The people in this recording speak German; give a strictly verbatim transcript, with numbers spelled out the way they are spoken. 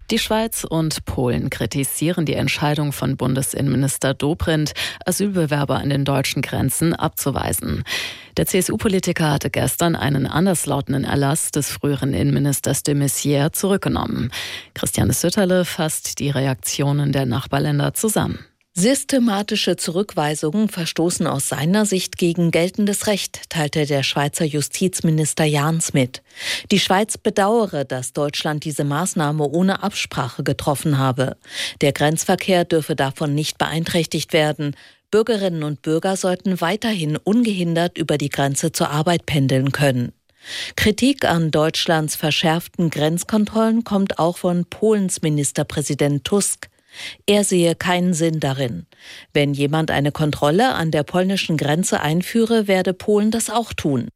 Die Schweiz und Polen kritisieren die Entscheidung von Bundesinnenminister Dobrindt, Asylbewerber an den deutschen Grenzen abzuweisen. Der C S U-Politiker hatte gestern einen anderslautenden Erlass des früheren Innenministers de Maizière zurückgenommen. Christiane Sütterle fasst die Reaktionen der Nachbarländer zusammen. Systematische Zurückweisungen verstoßen aus seiner Sicht gegen geltendes Recht, teilte der Schweizer Justizminister Jahns mit. Die Schweiz bedauere, dass Deutschland diese Maßnahme ohne Absprache getroffen habe. Der Grenzverkehr dürfe davon nicht beeinträchtigt werden. Bürgerinnen und Bürger sollten weiterhin ungehindert über die Grenze zur Arbeit pendeln können. Kritik an Deutschlands verschärften Grenzkontrollen kommt auch von Polens Ministerpräsident Tusk. Er sehe keinen Sinn darin. Wenn jemand eine Kontrolle an der polnischen Grenze einführe, werde Polen das auch tun.